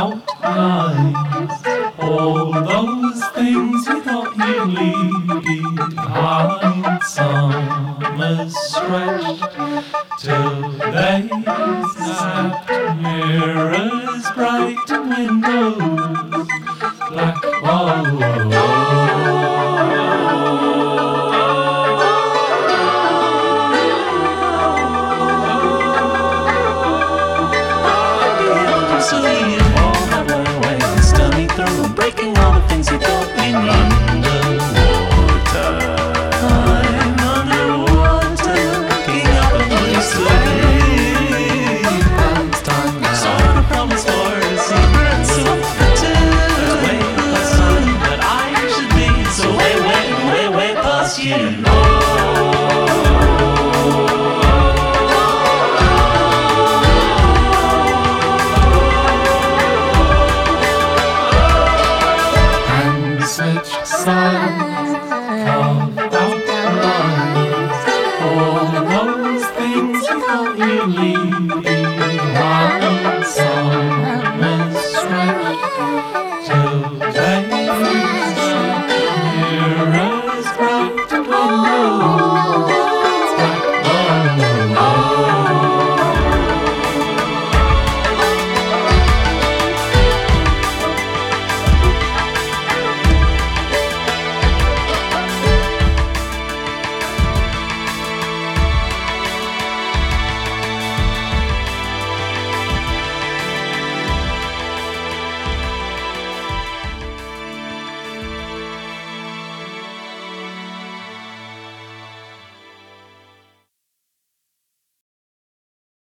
outlines all those things you thought you'd leave behind. Summers stretched till they snapped, mirrors bright and windows black. Whoa, whoa, whoa.